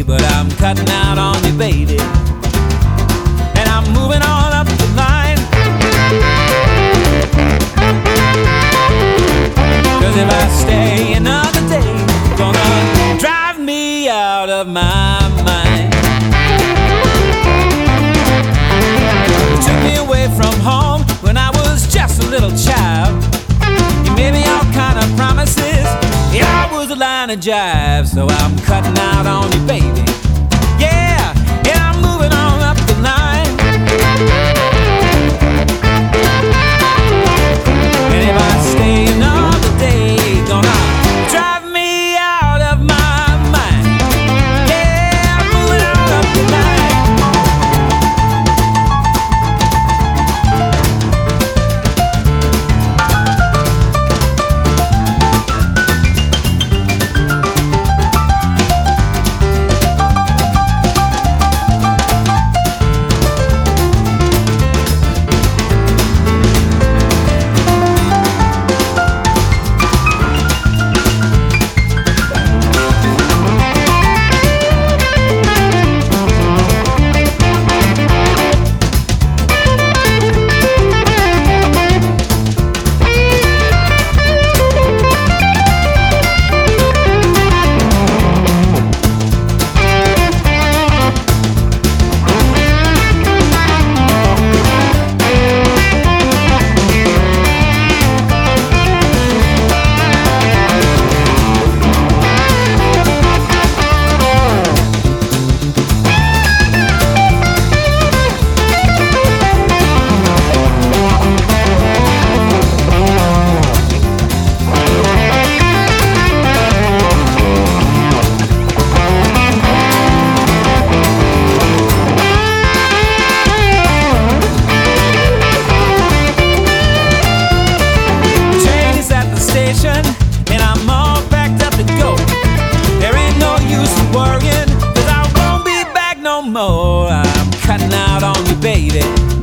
but I'm cutting out on you, baby. And I'm moving on up the line. 'Cause if I stay another day, gonna drive me out of my mind. You took me away from home when I was just a little child. You made me all kind of promises, yeah, I was a line of jive. So I'm cutting out on you, baby. Yeah, and I'm moving on up the line. And if I stay another day, gonna drive me out of my mind. Yeah, I'm moving on up the line. And I'm all packed up to go. There ain't no use in worrying, 'cause I won't be back no more. I'm cutting out on you, baby.